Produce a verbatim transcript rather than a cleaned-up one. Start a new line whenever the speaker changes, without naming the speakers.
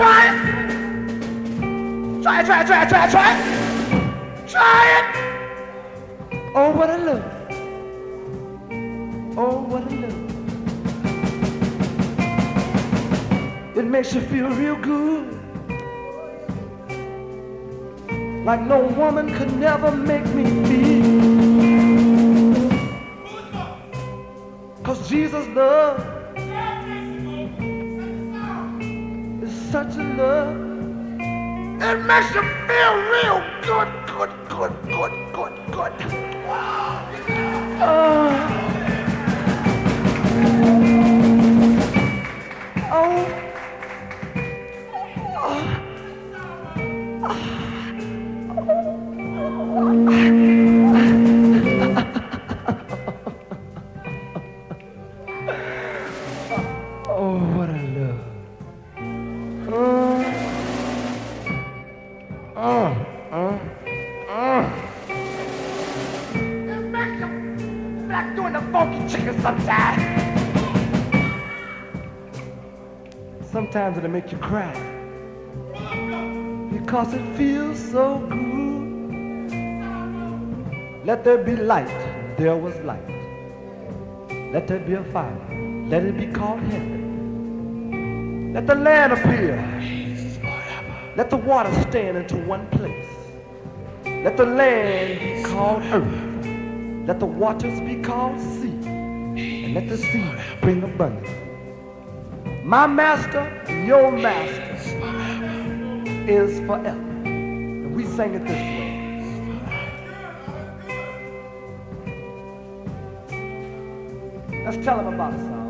Try it. Try it, try it, try it, try it, try it. Try it. Oh, what a love. Oh, what a love. It makes you feel real good. Like no woman could never make me feel. 'Cause Jesus' love is such a love. It makes you feel real good, good, good, good, good, good. Uh, oh. Oh, what a love. Uh, uh, uh, uh. It makes you feel like doing the funky chicken sometimes. Sometimes it'll make you cry. Because it feels so good. Let there be light. There was light. Let there be a fire. Let it be called heaven. Let the land appear. Let the water stand into one place. Let the land be called earth. Let the waters be called sea. And let the sea bring abundance. My master and your master is forever. And we sang it this way. Let's tell them about it, son.